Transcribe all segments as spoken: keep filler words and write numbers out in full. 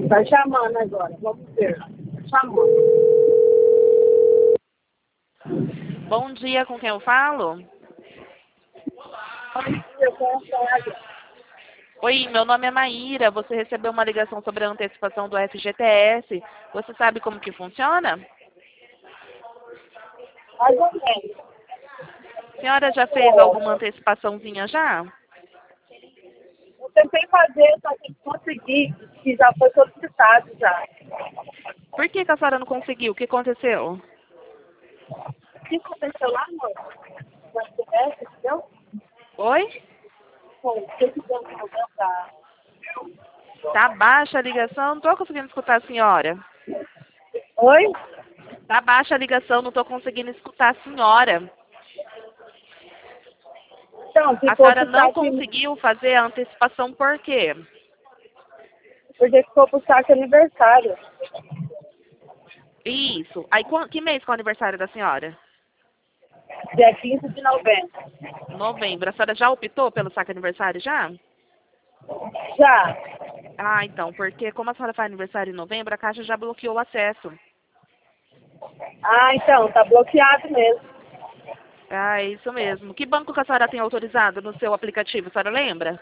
Tá chamando agora, vamos ver. Chamou. Bom dia, com quem eu falo? Bom dia, com a Flávia. Oi, meu nome é Maíra. Você recebeu uma ligação sobre a antecipação do F G T S. Você sabe como que funciona? Mais ou menos. A senhora já fez alguma antecipaçãozinha já? Eu tentei fazer, só que não consegui, que já foi solicitado já. Por que, que a senhora não conseguiu? O que aconteceu? O que aconteceu lá, amor? Na S B S, entendeu? Oi? Bom, o que que deu no problema da... Tá baixa a ligação, não tô conseguindo escutar a senhora. Oi? Tá baixa a ligação, não tô conseguindo escutar a senhora. Então, A ficou senhora pro não saque, conseguiu fazer a antecipação por quê? porque ficou pro saque aniversário. Isso. Aí, quan- que mês que é o aniversário da senhora? Dia quinze de novembro. Novembro. A senhora já optou pelo saque aniversário já? Já. Ah, então, porque como a senhora faz aniversário em novembro, a Caixa já bloqueou o acesso. Ah, então, tá bloqueado mesmo. Ah, é isso mesmo. Que banco que a senhora tem autorizado no seu aplicativo, a senhora lembra?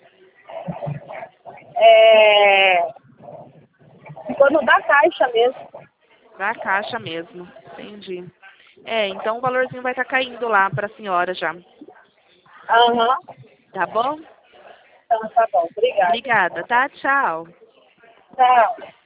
É... Ficou no da caixa mesmo. Da Caixa mesmo. Entendi. É, então o valorzinho vai estar caindo lá para a senhora já. Aham. Tá bom? Então tá bom, obrigada. Obrigada, tá? Tchau. Tchau.